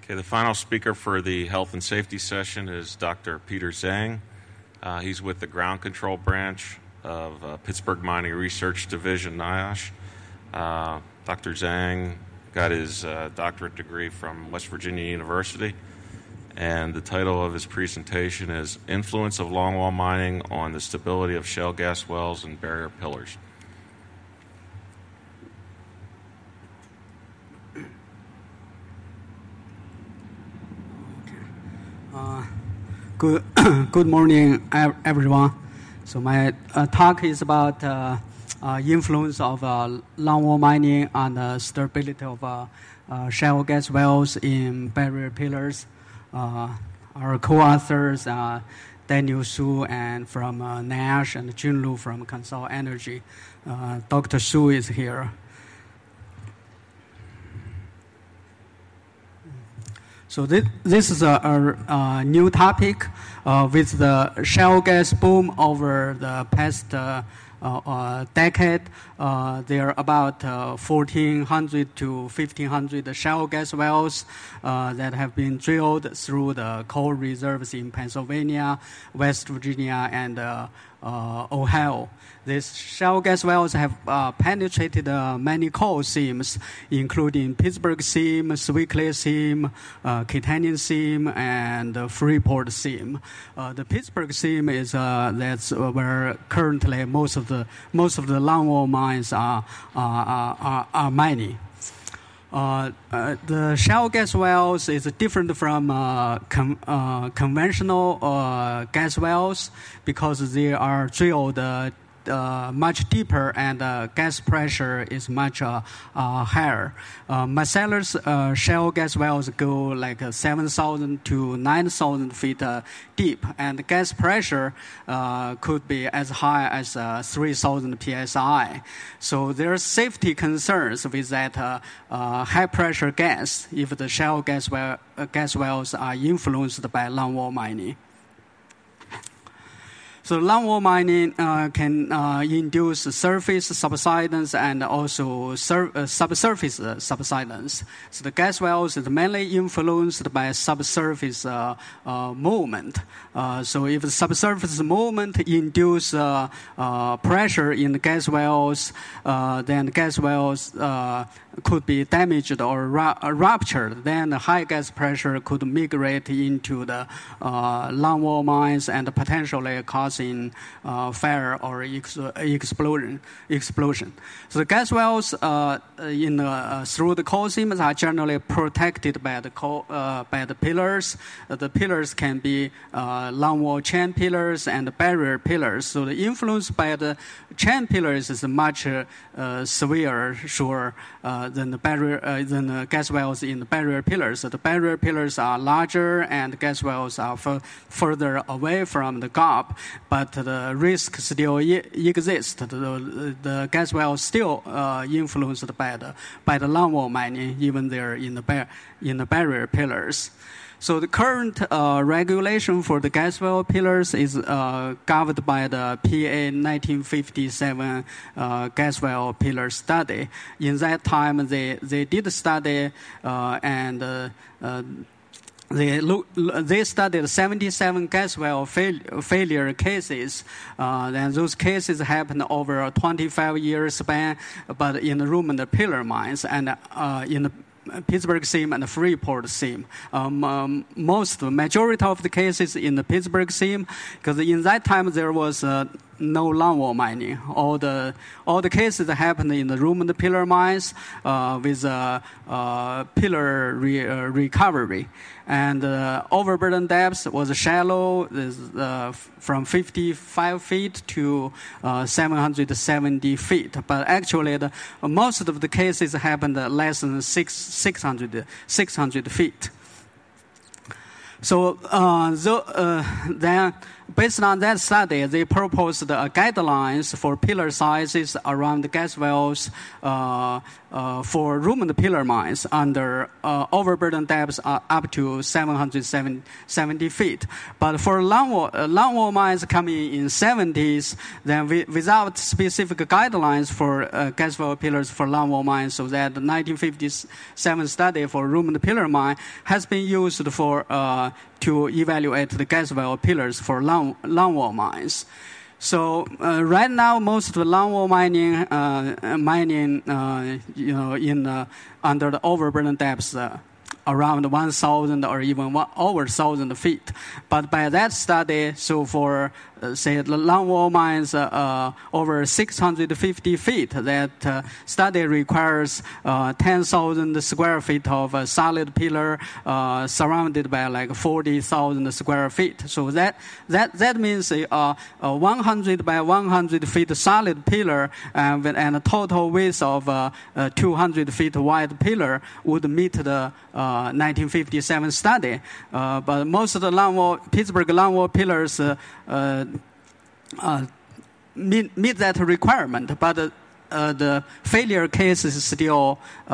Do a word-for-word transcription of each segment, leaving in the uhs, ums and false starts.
Okay, the final speaker for the health and safety session is Doctor Peter Zhang. Uh, he's with the Ground Control Branch of uh, Pittsburgh Mining Research Division, NIOSH. Uh, Doctor Zhang got his uh, doctorate degree from West Virginia University, and the title of his presentation is Influence of Longwall Mining on the Stability of Shale Gas Wells and Barrier Pillars. Uh, good, good morning, everyone. So my uh, talk is about uh, uh, influence of uh, longwall mining on the stability of uh, uh, shale gas wells in barrier pillars. Uh, our co-authors, uh, Daniel Su and from uh, NIOSH and Jun Lu from Consol Energy. Uh, Doctor Su is here. So this, this is a, a, a new topic uh, with the shale gas boom over the past uh, uh, uh, decade. Uh, there are about uh, fourteen hundred to fifteen hundred shale gas wells uh, that have been drilled through the coal reserves in Pennsylvania, West Virginia, and uh, uh, Ohio. These shale gas wells have uh, penetrated uh, many coal seams, including Pittsburgh seam, Sewickley seam, uh, Kittanning seam, and uh, Freeport seam. Uh, the Pittsburgh seam is uh, that's where currently most of the most of the longwall mines are are, are, are mining. Uh, uh, the shale gas wells is different from uh, con- uh, conventional uh, gas wells because they are drilled uh, Uh, much deeper and uh, gas pressure is much uh, uh, higher. Uh, Marcellus uh, shale gas wells go like uh, seven thousand to nine thousand feet uh, deep, and gas pressure uh, could be as high as uh, three thousand P S I. So there are safety concerns with that uh, uh, high pressure gas if the shale gas, well, uh, gas wells are influenced by longwall mining. So longwall mining uh, can uh, induce surface subsidence and also sur- uh, subsurface uh, subsidence. So the gas wells is mainly influenced by subsurface uh, uh, movement. Uh, so if the subsurface movement induce uh, uh, pressure in the gas wells, uh, then the gas wells uh, could be damaged or ru- ruptured. Then the high gas pressure could migrate into the uh, longwall mines and potentially cause in uh, fire or ex- explosion. Explosion. So the gas wells uh, in uh, through the coal seams are generally protected by the coal, uh, by the pillars. Uh, the pillars can be uh, longwall chain pillars and barrier pillars. So the influence by the chain pillars is much uh, uh, severe, sure, uh, than the barrier uh, than the gas wells in the barrier pillars. So the barrier pillars are larger and gas wells are f- further away from the gap, but the risk still e- exists. The, the gas wells still uh, influenced by the by the longwall mining, even they're in the bar- in the barrier pillars. So the current uh, regulation for the gas well pillars is uh, governed by the P A nineteen fifty-seven uh, gas well pillar study. In that time, they they did a study uh, and. Uh, uh, They look, they studied seventy-seven gas well fail, failure cases, uh, and those cases happened over a twenty-five year span, but in the room and the pillar mines and uh, in the Pittsburgh seam and the Freeport seam. Um, um, most, the majority of the cases in the Pittsburgh seam, because in that time there was uh, no longwall mining. All the all the cases happened in the room and the pillar mines uh, with uh, uh, pillar re, uh, recovery. And uh, overburden depth was shallow, uh, from fifty-five feet to uh, seven hundred seventy feet. But actually, the, uh, most of the cases happened less than six, six hundred, six hundred feet. So uh, the, uh, then, based on that study, they proposed uh, guidelines for pillar sizes around the gas wells uh, uh, for room and pillar mines under uh, overburden depths uh, up to seven hundred seventy feet. But for longwall, uh, longwall mines coming in seventies, then we, without specific guidelines for uh, gas well pillars for longwall mines, so that the nineteen fifty-seven study for room and pillar mine has been used for uh, to evaluate the gas well pillars for long, longwall mines. So uh, right now, most of the longwall mining, uh, mining, uh, you know, in uh, under the overburden depths uh, around one thousand or even one, over one thousand feet. But by that study, so for uh, say the longwall mines uh, uh, over six hundred fifty feet, that uh, study requires uh, ten thousand square feet of a solid pillar uh, surrounded by like forty thousand square feet. So that that that means a, uh, a one hundred by one hundred feet solid pillar uh, with, and a total width of uh, uh, two hundred feet wide pillar would meet the uh, nineteen fifty-seven study. Uh, but most of the longwall, Pittsburgh longwall pillars uh, uh, uh, meet, meet that requirement, but uh, uh, the failure cases still uh,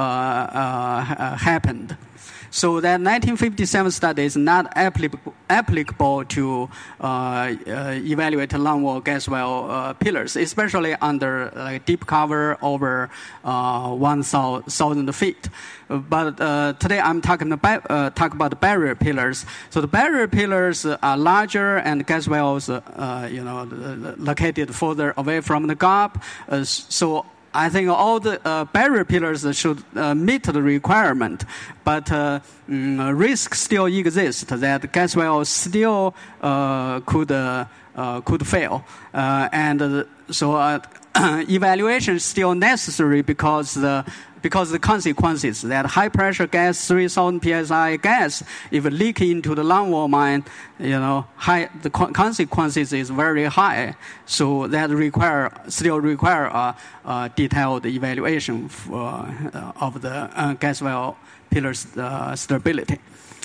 uh, happened. So that nineteen fifty-seven study is not applicable, applicable to uh, uh, evaluate longwall gas well uh, pillars, especially under uh, deep cover over uh, one thousand feet. But uh, today I'm talking about, uh, talk about the barrier pillars. So the barrier pillars are larger and gas wells, uh, you know, located further away from the gulf. Uh, so I think all the uh, barrier pillars should uh, meet the requirement, but uh, mm, risk still exists that gas wells still uh, could uh, uh, could fail, uh, and uh, so uh, evaluation is still necessary because the because the consequences that high pressure gas, three thousand P S I gas, if it leak into the longwall mine, you know, high, the consequences is very high. So that require, still require a, a detailed evaluation for, uh, of the uh, gas well pillar's uh, stability.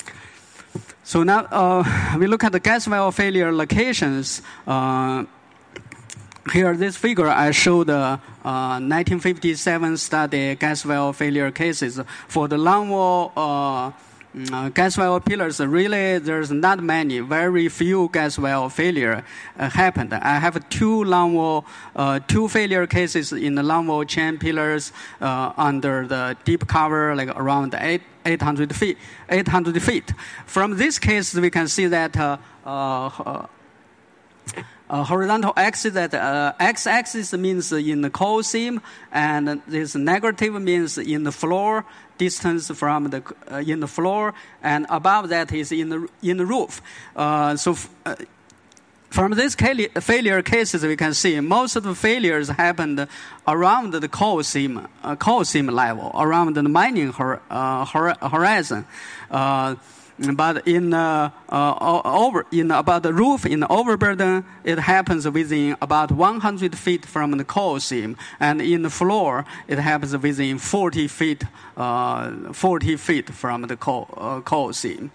So now uh, we look at the gas well failure locations. Uh, Here, this figure, I show the uh, nineteen fifty-seven study gas well failure cases. For the longwall uh, uh, gas well pillars, really, there's not many, very few gas well failure uh, happened. I have two longwall, uh, two failure cases in the longwall chain pillars uh, under the deep cover, like around eight, eight hundred feet. eight hundred feet. From this case, we can see that uh, uh, Uh, horizontal axis, that uh, x-axis means in the coal seam, and this negative means in the floor, distance from the uh, in the floor, and above that is in the in the roof. Uh, so. F- uh, From these failure cases, we can see most of the failures happened around the coal seam, uh, coal seam level, around the mining hor- uh, hor- horizon. Uh, But in uh, uh, over in about the roof in the overburden, it happens within about one hundred feet from the coal seam, and in the floor, it happens within forty feet, uh, forty feet from the coal, uh, coal seam.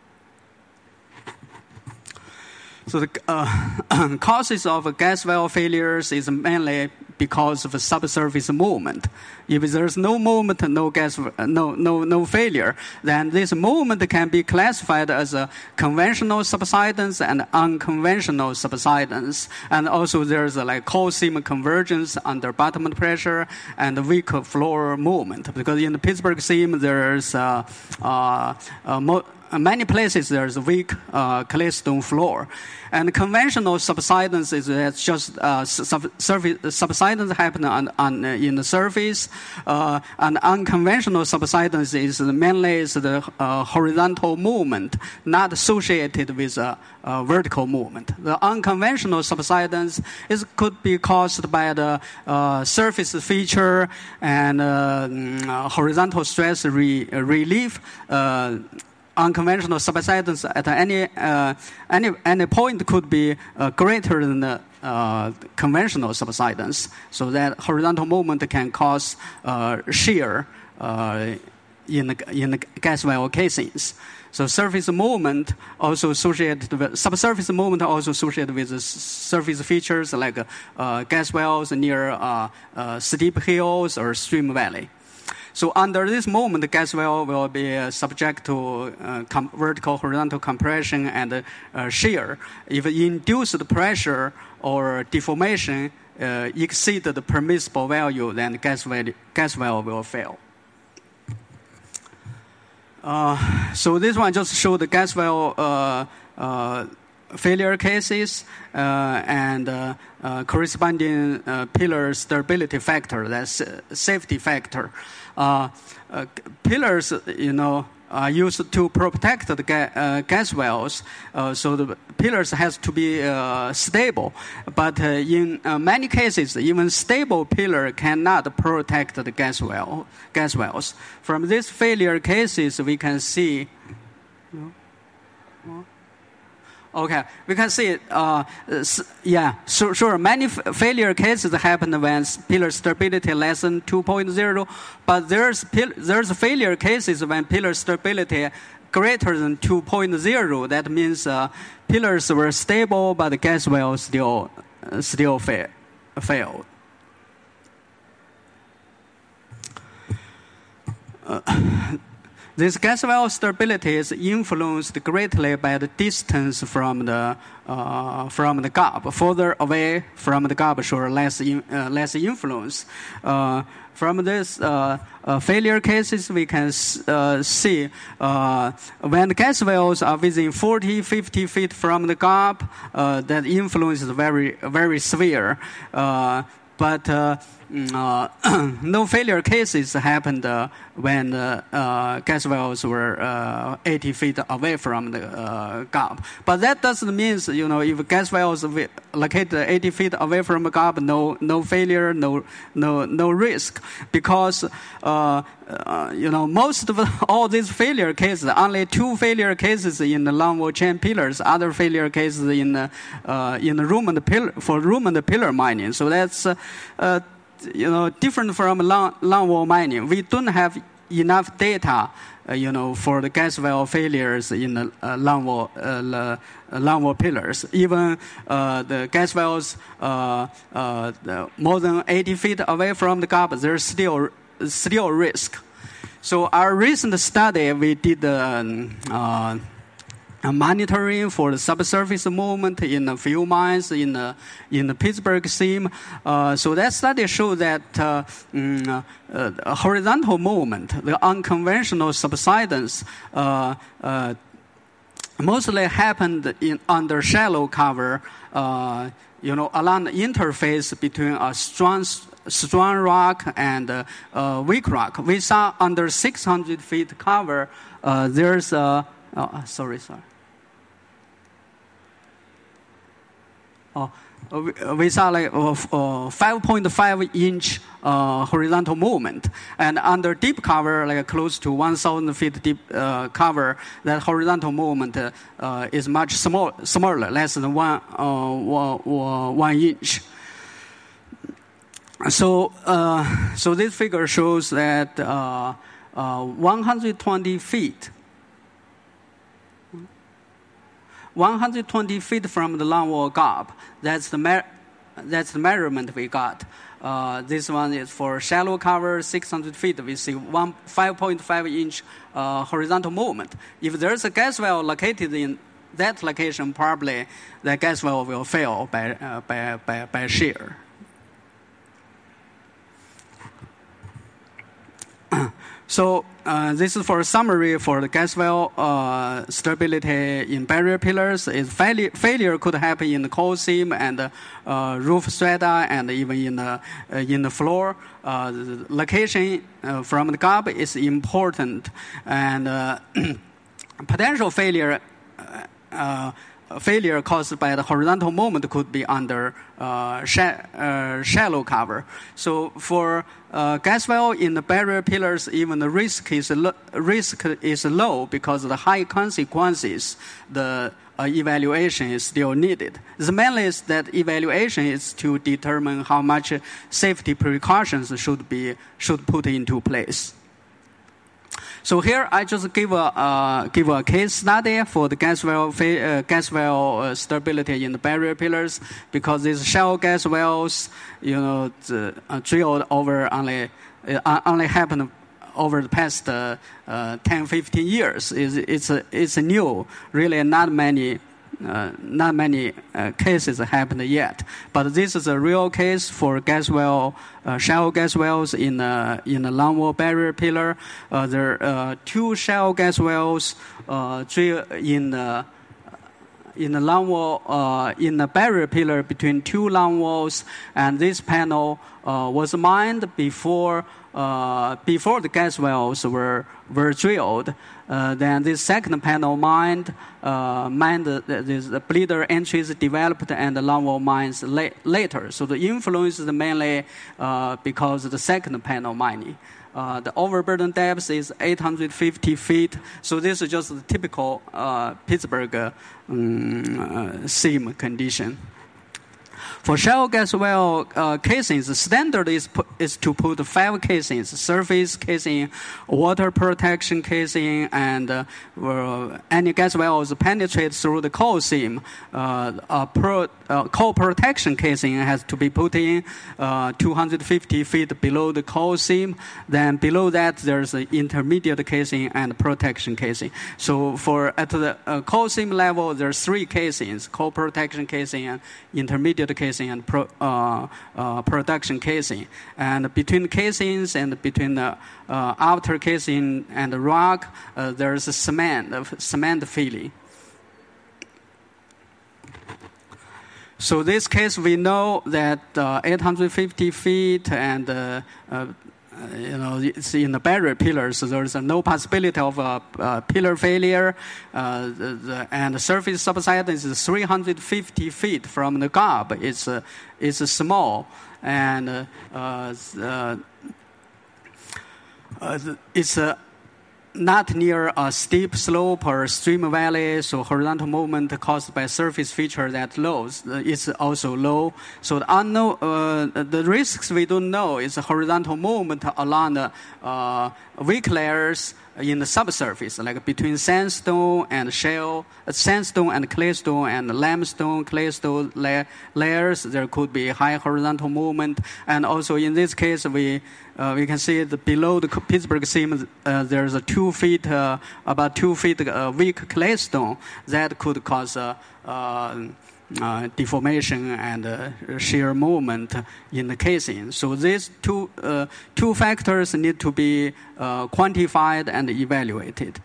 So the uh, causes of gas well failures is mainly because of subsurface movement. If there's no movement, no gas, no no no failure, then this movement can be classified as a conventional subsidence and unconventional subsidence. And also there's a, like coal seam convergence under bottom pressure and weak floor movement. Because in the Pittsburgh seam, there's uh, uh, uh, mo- many places there's a weak uh, claystone floor. And conventional subsidence is just uh, sub- surface, subsidence happen on, on uh, in the surface, uh, and unconventional subsidence is mainly is the uh, horizontal movement, not associated with a uh, uh, vertical movement. The unconventional subsidence is could be caused by the uh, surface feature and uh, mm, horizontal stress re- relief. Uh, Unconventional subsidence at any uh, any any point could be uh, greater than the uh, conventional subsidence, so that horizontal movement can cause uh, shear uh, in the in the gas well casings. So surface movement also associated with subsurface movement also associated with the surface features like uh, gas wells near uh, uh, steep hills or stream valley. So under this movement, the gas well will be uh, subject to uh, com- vertical horizontal compression and uh, shear. If induced pressure or deformation uh, exceed the permissible value, then the gas well, gas well will fail. Uh, so this one just shows the gas well uh, uh, failure cases uh, and uh, uh, corresponding uh, pillar stability factor, that's uh, safety factor. Uh, uh, pillars, you know, are used to protect the ga- uh, gas wells, uh, so the pillars has to be uh, stable. But uh, in uh, many cases, even stable pillar cannot protect the gas well, gas wells. From these failure cases, we can see. You know, Okay, we can see, uh, yeah, sure, sure. Many f- failure cases happen when pillar stability less than two point zero, but there's pil- there's failure cases when pillar stability greater than two point zero. That means uh, pillars were stable, but the gas well still uh, still fa- failed. Uh, This gas well stability is influenced greatly by the distance from the uh, from the gap. Further away from the gap, show less in, uh, less influence. Uh, from this uh, uh, failure cases, we can uh, see uh, when the gas wells are within forty, fifty feet from the gap, uh, that influence is very very severe. Uh, but uh, Uh, no failure cases happened uh, when uh, uh, gas wells were uh, eighty feet away from the uh, gap. But that doesn't mean, you know, if gas wells located eighty feet away from the gap, no, no failure, no, no, no risk, because uh, uh, you know, most of all these failure cases, only two failure cases in the longwall chain pillars, other failure cases in the uh, in the room and the pillar for room and the pillar mining. So that's uh, uh, you know, different from long, long wall mining. We don't have enough data, uh, you know, for the gas well failures in the uh, long wall, uh, long wall pillars. Even uh, the gas wells uh, uh, more than eighty feet away from the gap, there's still still risk. So our recent study, we did um, uh, monitoring for the subsurface movement in a few mines in the in the Pittsburgh seam. Uh, so that study showed that uh, mm, uh, horizontal movement, the unconventional subsidence, uh, uh, mostly happened in under shallow cover. Uh, you know, along the interface between a strong strong rock and uh, uh, weak rock. We saw under six hundred feet cover, uh, there's a oh, sorry, sorry. Oh, we saw like uh, five point five inch uh, horizontal movement, and under deep cover, like close to one thousand feet deep uh, cover, that horizontal movement uh, uh, is much small, smaller, less than one uh, one, one inch. So, uh, so this figure shows that uh, uh, one hundred twenty feet. one hundred twenty feet from the longwall gap. That's the mer- that's the measurement we got. Uh, this one is for shallow cover, six hundred feet. We see one five point five inch uh, horizontal movement. If there's a gas well located in that location, probably the gas well will fail by uh, by, by by shear. So uh, this is for a summary for the gas well uh, stability in barrier pillars. Is failure, failure could happen in the coal seam and the uh, roof strata and even in the uh, in the floor. Uh, the location uh, from the gap is important, and uh, potential failure. Uh, failure caused by the horizontal movement could be under uh, sh- uh, shallow cover. So for uh, gas well in the barrier pillars, even the risk is lo- risk is low because of the high consequences. The uh, evaluation is still needed. The mainly is that evaluation is to determine how much safety precautions should be should put into place. So here I just give a uh, give a case study for the gas well uh, gas well uh, stability in the barrier pillars, because these shale gas wells, you know, the, uh, drilled over only uh, only happened over the past uh, uh, ten, fifteen years. It's it's a, it's a new, really not many. Uh, not many uh, cases happened yet, but this is a real case for gas well, uh, shallow gas wells in the in the longwall barrier pillar. Uh, there are uh, two shallow gas wells uh, in the in the longwall uh, in the barrier pillar between two longwalls, and this panel uh, was mined before uh, before the gas wells were were drilled. Uh, then this second panel mined, uh, mined the, the, the bleeder entries developed and the longwall mines la- later. So the influence is mainly uh, because of the second panel mining. Uh, the overburden depth is eight hundred fifty feet. So this is just the typical uh, Pittsburgh uh, um, uh, seam condition. For shallow gas well uh, casings, the standard is put, is to put five casings: surface casing, water protection casing, and uh, uh, any gas wells penetrate through the coal seam. Uh, a pro, uh, coal protection casing has to be put in uh, two hundred fifty feet below the coal seam. Then below that, there's an intermediate casing and protection casing. So for at the uh, coal seam level, there's three casings: coal protection casing, and intermediate casing, and pro, uh, uh, production casing. And between casings and between the uh, outer casing and the rock, uh, there's a cement, uh, cement filling. So this case, we know that uh, eight hundred fifty feet and uh, uh, you know, it's in the barrier pillars, so there's no possibility of a, a pillar failure. Uh, the, the, and the surface subsidence is three hundred fifty feet from the gob. It's uh, it's uh, small, and uh, uh, uh, it's uh, not near a steep slope or stream valley, so horizontal movement caused by surface feature that low is also low. So the unknown, uh, the risks we don't know is horizontal movement along the uh, weak layers in the subsurface, like between sandstone and shale, uh, sandstone and claystone and limestone, claystone la- layers. There could be high horizontal movement, and also in this case, we uh, we can see that below the Pittsburgh seam, uh, there's a two feet, uh, about two feet uh, weak claystone that could cause a. Uh, uh, Uh, deformation and uh, shear movement in the casing. So these two uh, two factors need to be uh, quantified and evaluated.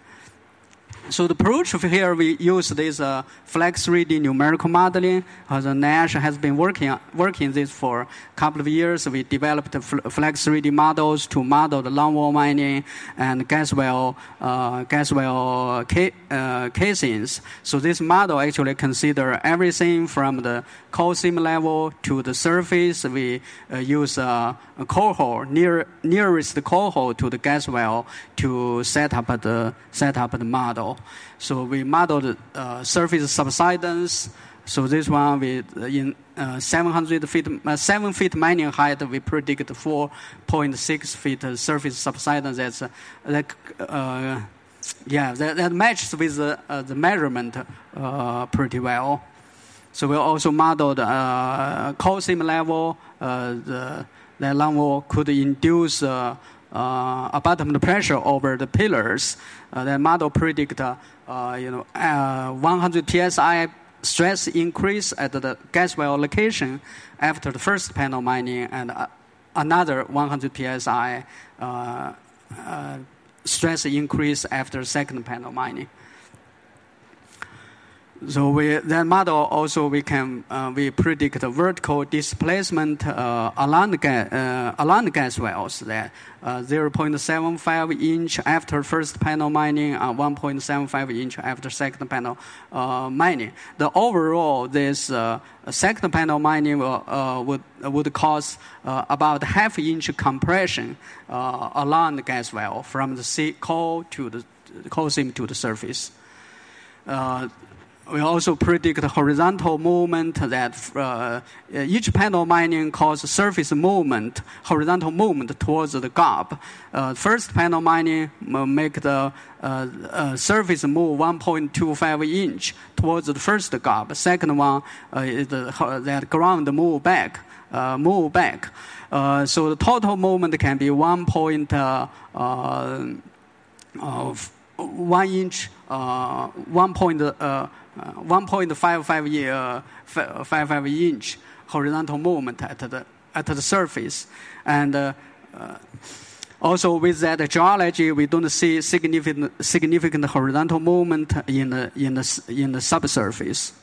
So the approach here, we use this uh, Flex three D numerical modeling. Uh, the Nash has been working working this for a couple of years. We developed Flex three D models to model the longwall mining and gas well uh, gas well ca- uh, casings. So this model actually consider everything from the coal seam level to the surface. We uh, use uh, a core hole near nearest core hole to the gas well to set up the set up the model. So we modeled uh, surface subsidence. So this one, we in uh, seven hundred feet, uh, seven feet mining height, we predict four point six feet surface subsidence. That's uh, like, uh, yeah, that, that matches with the, uh, the measurement uh, pretty well. So we also modeled uh, coal seam level. Uh, the the longwall could induce uh, uh, a bottom pressure over the pillars. Uh, the model predict, uh, uh, you know, uh, one hundred P S I stress increase at the gas well location after the first panel mining, and uh, another one hundred P S I uh, uh, stress increase after second panel mining. So we, that model also we can uh, we predict the vertical displacement uh, along the gas uh, along the gas wells that uh, zero point seven five inch after first panel mining, and one point seven five inch after second panel uh, mining. The overall this uh, second panel mining will, uh, would would cause uh, about half inch compression uh, along the gas well from the sea coal to the coal seam to the surface. Uh, we also predict horizontal movement that uh, each panel mining causes surface movement, horizontal movement towards the gob. Uh, first panel mining make the uh, uh, surface move one point two five inch towards the first gob. Second one uh, is the, that ground move back, uh, move back. Uh, so the total movement can be one point uh, uh, of one inch, uh, one point, uh, one point five five uh, five five inch horizontal movement at the at the surface, and uh, uh, also with that geology, we don't see significant significant horizontal movement in the in the in the subsurface.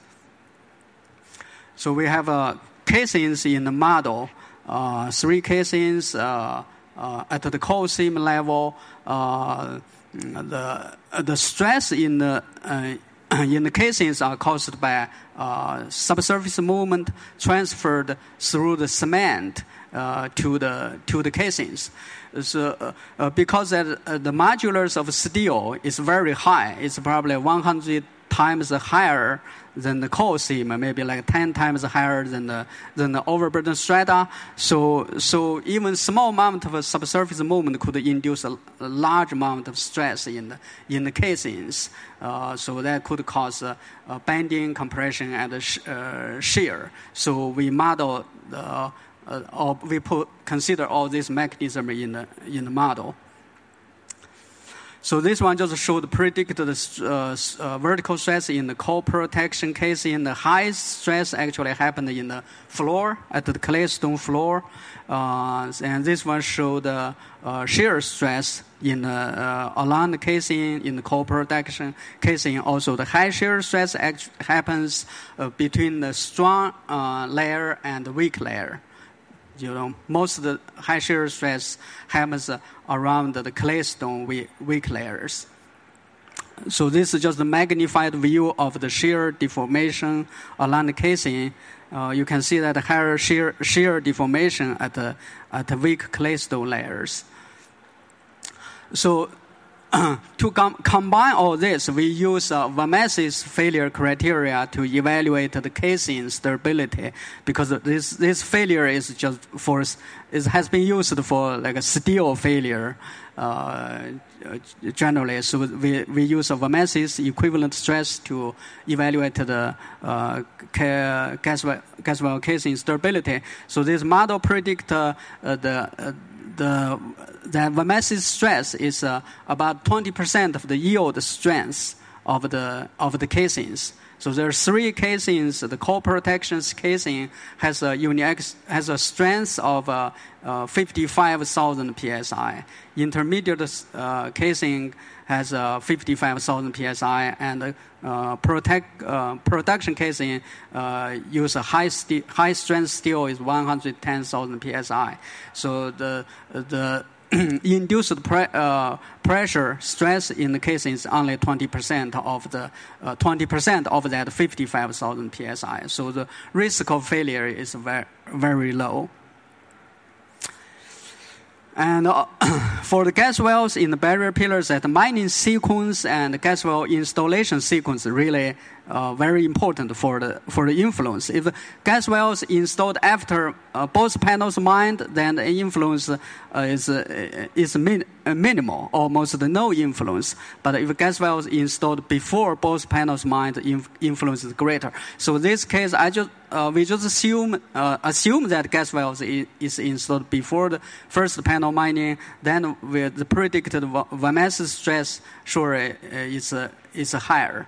So we have uh, casings in the model, uh, three casings uh, uh, at the coal seam level. Uh, The the stress in the uh, in the casings are caused by uh, subsurface movement transferred through the cement uh, to the to the casings. So uh, uh, because that, uh, the modulus of steel is very high, it's probably one hundred times higher than the coal seam, maybe like ten times higher than the than the overburden strata. So so even small amount of subsurface movement could induce a, a large amount of stress in the in the casings. Uh, so that could cause uh, uh, bending, compression, and sh- uh, shear. So we model the uh, or we put consider all this mechanism in the in the model. So this one just showed predicted uh, uh, vertical stress in the coal protection casing. The highest stress actually happened in the floor, at the claystone floor. Uh, and this one showed uh, uh, shear stress in the, uh, along the casing, in the coal protection casing. Also, the high shear stress act- happens uh, between the strong uh, layer and the weak layer. You know, most of the high shear stress happens uh, around the claystone weak, weak layers. So this is just a magnified view of the shear deformation along the casing. Uh, you can see that higher shear, shear deformation at the at the weak claystone layers. So to com- combine all this, we use uh, Vamesis failure criteria to evaluate the casing stability, because this this failure is just for it has been used for like a steel failure uh, generally. So we we use a Vamesis equivalent stress to evaluate the uh, ca- gas well, gas well casing stability. So this model predict uh, uh, the uh, the the Vamesis stress is uh, about twenty percent of the yield strength of the of the casings. So there are three casings. The coal protection casing has a unique has a strength of uh, uh, fifty-five thousand P S I. Intermediate uh, casing has uh, fifty-five thousand P S I, and uh, protect uh, production casing uh, use a high st- high strength steel is one hundred ten thousand P S I. So the the induced pre- uh, pressure stress in the casing is only twenty percent of the uh, twenty percent of that fifty-five thousand P S I. So the risk of failure is very very low. And uh, for the gas wells in the barrier pillars, that the mining sequence and the gas well installation sequence really uh, very important for the for the influence. If gas wells installed after uh, both panels mined, then the influence uh, is uh, is min- uh, minimal, almost no influence. But if gas wells installed before both panels mined, inf- influence is greater. So in this case, I just uh, we just assume uh, assume that gas wells is, is installed before the first panel mining. Then with the predicted Vamesis stress, sure uh, is uh, is higher.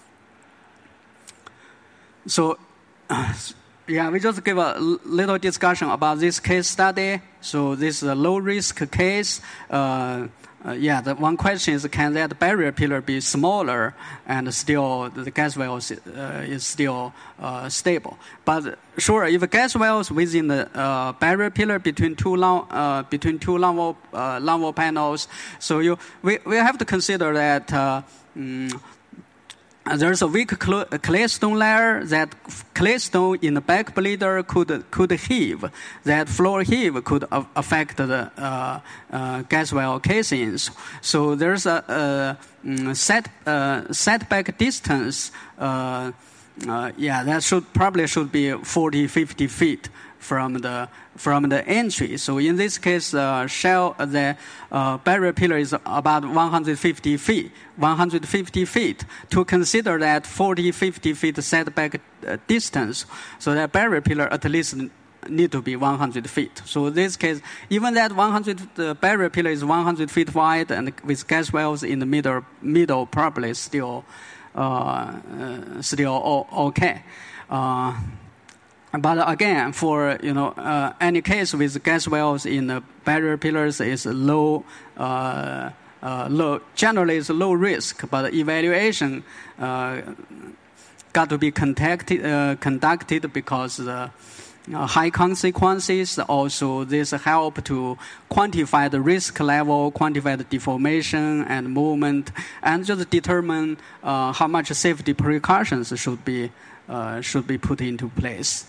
So, uh, yeah, we just give a l- little discussion about this case study. So this is a low-risk case. Uh, uh, yeah, the one question is, can that barrier pillar be smaller and still the gas well is, uh, is still uh, stable? But sure, if a gas well is within the uh, barrier pillar between two long uh, between two longwall uh, longwall panels, so you we we have to consider that. Uh, mm, Uh, there's a weak cl- claystone layer. That claystone in the back bleeder could could heave. That floor heave could a- affect the uh, uh, gas well casings. So there's a, a set uh, setback distance. Uh, uh, yeah, that should probably should be forty, fifty feet from the from the entry. So in this case, uh, shell the uh, barrier pillar is about one hundred fifty feet. one hundred fifty feet. To consider that forty, fifty feet setback uh, distance, so that barrier pillar at least need to be one hundred feet. So in this case, even that one hundred the barrier pillar is one hundred feet wide and with gas wells in the middle, middle probably still uh, uh, still o- okay. Uh, But again, for you know uh, any case with gas wells in the barrier pillars is low, uh, uh, low. Generally, it's low risk, but evaluation uh, got to be conducted uh, conducted because the uh, high consequences. Also, this help to quantify the risk level, quantify the deformation and movement, and just determine uh, how much safety precautions should be uh, should be put into place.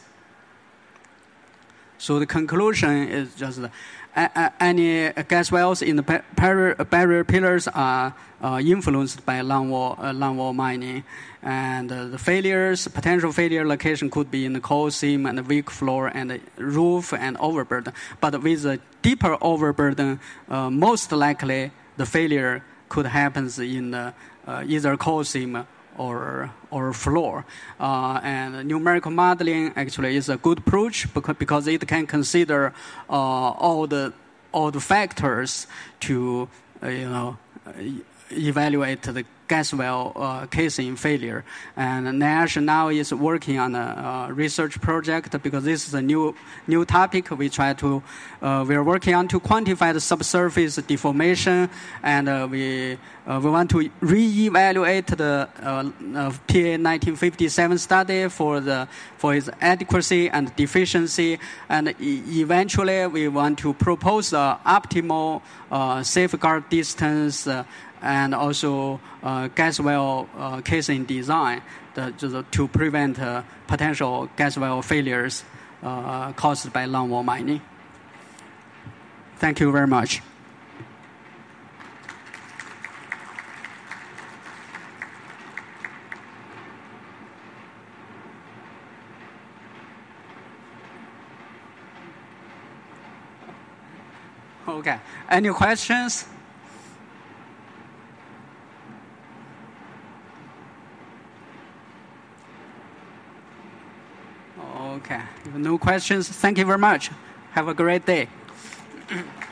So the conclusion is just uh, uh, any gas wells in the barrier, barrier pillars are uh, influenced by longwall, uh, longwall mining. And uh, the failures, potential failure location could be in the coal seam and the weak floor and the roof and overburden. But with a deeper overburden, uh, most likely the failure could happen in the, uh, either coal seam or or floor. Uh, and numerical modeling actually is a good approach because, because it can consider uh, all the all the factors to uh, you know evaluate the gas well uh, casing failure. And Nash now is working on a uh, research project because this is a new new topic. We try to uh, we are working on to quantify the subsurface deformation, and uh, we uh, we want to re-evaluate the uh, uh, P A nineteen fifty-seven study for the for its adequacy and deficiency, and e- eventually we want to propose the optimal uh, safeguard distance. Uh, and also uh, gas well uh, casing design the, the, to prevent uh, potential gas well failures uh, caused by longwall mining. Thank you very much. Okay, any questions? Okay, no questions. Thank you very much. Have a great day.